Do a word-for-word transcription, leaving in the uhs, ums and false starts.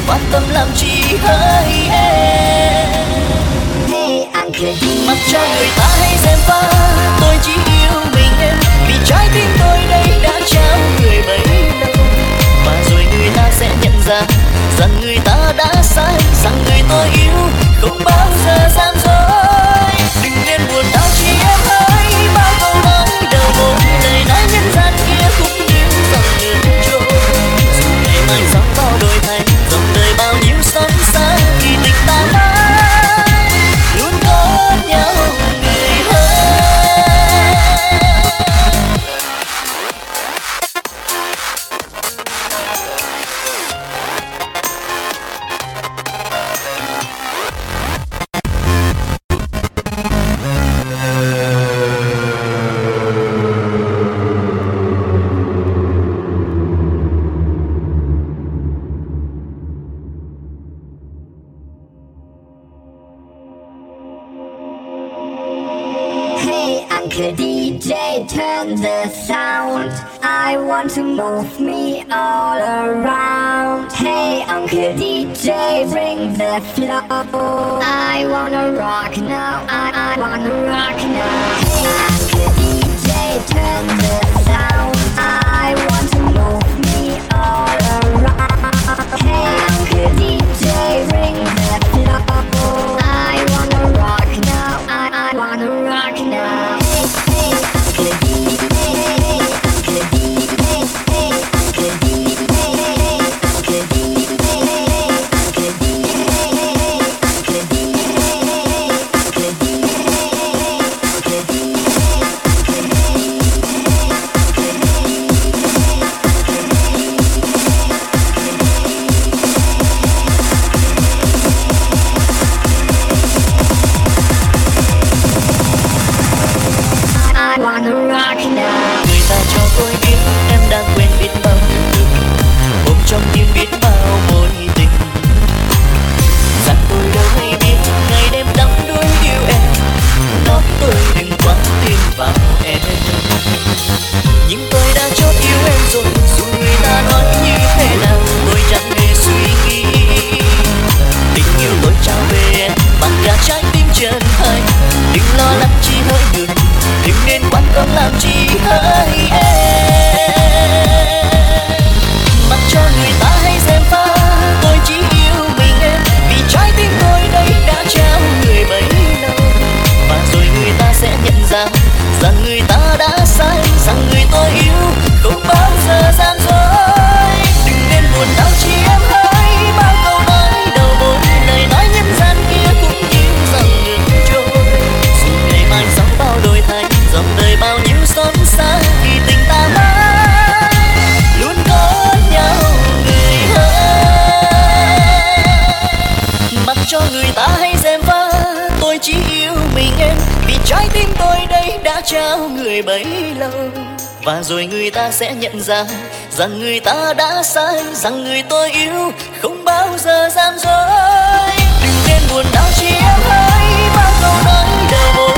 quan tâm làm chi hỡi em. Mặc cho người ta hay dèm pha, tôi chỉ yêu mình em, vì trái tim tôi đây đã trao người bấy lâu. Và rồi người ta sẽ nhận ra rằng người ta đã sai, rằng người tôi yêu không bao giờ gian dối. Đừng nên buồn đau chi em hỡi, bao câu nói đầu một lời nói nhân gian kia cũng như dòng nước trôi. Dù ngày mai sóng bao đổi thay, dòng đời bao nhiêu sóng xa, kỳ tình ta mãi luôn có nhau người ơi. Uncle D J, turn the sound. I want to move me all around. Hey, Uncle D J, bring the flow. I wanna rock now. I, I wanna rock now. Hey, Uncle D J, turn the sound. I want to move me all around. Hey, Uncle D J, bring the flow. I wanna rock now. I, I wanna rock now. Người ta cho tôi biết em đang quên biết bao điều, ôm trong tim biết bao mối tình. Rằng tôi đâu hay biết ngày đêm đắm đuối yêu em, nói tôi đừng quá tin vào em. Nhưng tôi đã chót yêu em rồi, dù người ta nói như thế nào tôi chẳng hề suy nghĩ. Tình yêu tôi trao về em bằng cả trái tim chân thành, đừng lo lắng chi hỡi người, đừng nên quan tâm làm chi hỡi em. Mặc cho người ta hay dèm pha, tôi chỉ yêu mình em, vì trái tim tôi đây đã trao người bấy lâu. Và rồi người ta sẽ nhận ra rằng người ta đã sai, rằng người tôi yêu không bao giờ gian dối. Đừng nên buồn đau chi em hỡi, bao câu nói đầu một lời nói nhân gian kia cũng như dòng nước trôi. Dù ngày mai sóng bao đổi thay, dòng đời bao nhiêu xót xa, thì tình ta mãi luôn có nhau người ơi. Mặc cho người ta hay dèm pha, tôi chỉ yêu mình em, vì trái tim tôi đây đã trao người bấy lâu. Và rồi người ta sẽ nhận ra rằng người ta đã sai, rằng người tôi yêu không bao giờ gian dối. Đừng nên buồn đau chi em hỡi, bao câu nói đầu một